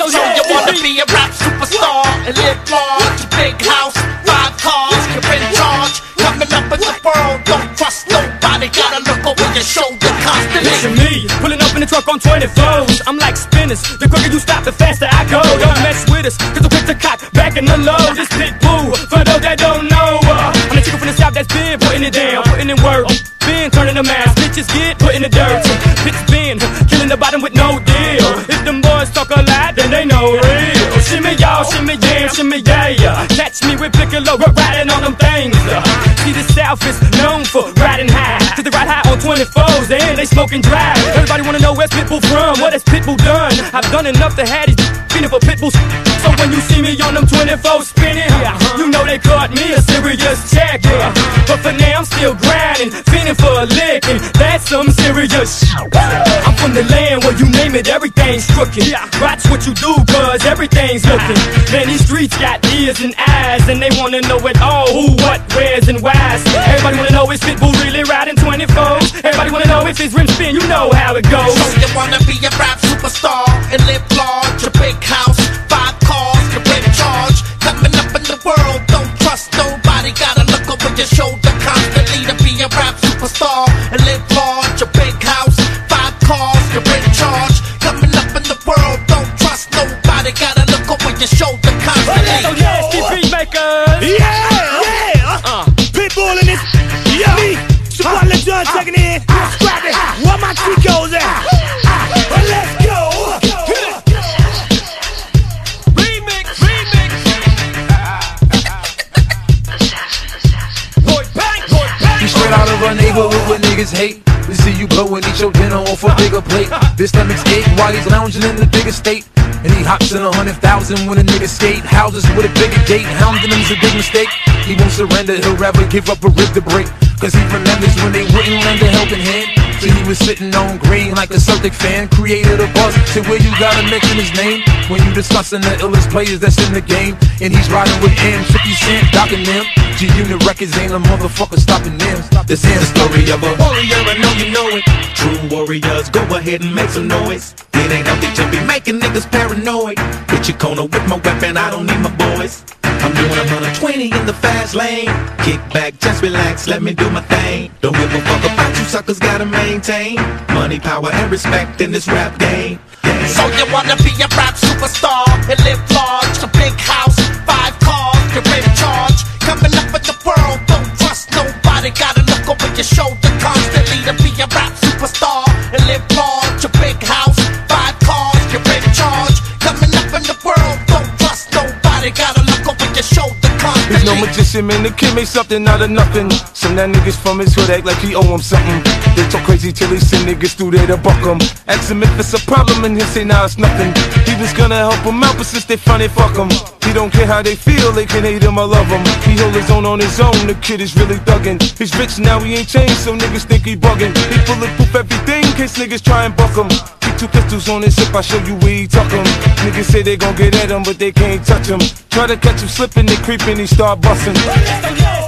So you wanna be a rap superstar and live large, a big house, 5 cars, you're in charge. Coming up in the world, don't trust nobody, gotta look over your shoulder constantly. Listen me, pulling up in the truck on 24s. I'm like spinners, the quicker you stop, the faster I go. Don't mess with us, cause I'm quick to cock, back in the load. This Pitbull, for those that don't know, I'm the chicken from the south that's been putting it down, putting in work. Been turning them ass, bitches get put in the dirt. Bitch been killing the bottom with no deal. If them boys talk a lot, then they know real. Shimmy y'all, shimmy yeah, shimmy yeah. Catch me with Piccolo, riding on them things. See the South is known for riding high, cause they ride high on 24s and they smoking dry. Everybody wanna know where's Pitbull from, what has Pitbull done? I've done enough to have these feeling for Pitbulls. So when you see me on them 24s spinning, you know they caught me a serious check. But for now I'm still grinding, feeling for a lick, and that's some serious shit. I'm from the land where you name it, everything's crooked. Watch what you do, cause everything's looking. Man, these streets got ears and eyes, and they wanna know it all, who, what, where's, and why's. Everybody wanna know is Pitbull really riding 24s? Everybody wanna know if his rims spin, you know how it goes. So you wanna be a rap superstar and live large, a big house, 5 cars, you're in charge. Coming up in the world, don't trust nobody, gotta look over your shoulder constantly. To be a rap superstar and live large, a big house, 5 cars, you're in charge. Coming up in the world, don't trust nobody, gotta look over your shoulder constantly. So nasty beat makers. Yeah. Pitbull in this. Yeah. Me. Chipotle John checking in. Scrap it. Where my Chicos at? Let's go. Straight out of a neighborhood where niggas hate. We see you blow and eat your dinner off a bigger plate. This stomach's ache while he's lounging in the bigger state. And he hops in 100,000 when a nigga skate. Houses with a bigger gate, hounding him's a big mistake. He won't surrender, he'll rather give up a rib to break. Cause he remembers when they wouldn't lend a helping hand. So he was sitting on green like a Celtic fan. Created a buzz to where you gotta mention his name when you discussing the illest players that's in the game. And he's riding with M, 50 Cent, docking them. G-Unit Records ain't a motherfucker stopping them. This is the story of a warrior, I know you know it. True warriors, go ahead and make some noise. It ain't healthy to be making niggas paranoid. Hit your corner with my weapon, I don't need my boys. I'm doing 120 in the fast lane. Kick back, just relax, let me do my thing. Don't give a fuck about you suckers, gotta maintain money, power, and respect in this rap game. So you wanna be a rap superstar and live large, a big house, 5 cars, you're in charge. Coming up in the world, don't trust nobody, gotta look over your shoulder constantly. To be a rap superstar and live large, a big house, 5 cars, you're in charge. Coming up in the world, don't trust nobody, gotta look over your shoulder constantly. He's no magician, man, the kid made something out of nothing. Some that niggas from his hood act like he owe him something. They talk crazy till he send niggas through there to buck him. Ask him if it's a problem and he'll say nah, it's nothing. He was gonna help him out, but since they found it, fuck him. He don't care how they feel, they can hate him or love him. He hold his own on his own, the kid is really thuggin'. He's rich now, he ain't changed, so niggas think he buggin'. He bulletproof everything in case niggas try and buck him. Keep 2 pistols on his hip, I show you where he tuck him. Niggas say they gon' get at him, but they can't touch him. Try to catch him slipping, they creeping, he start bustin'.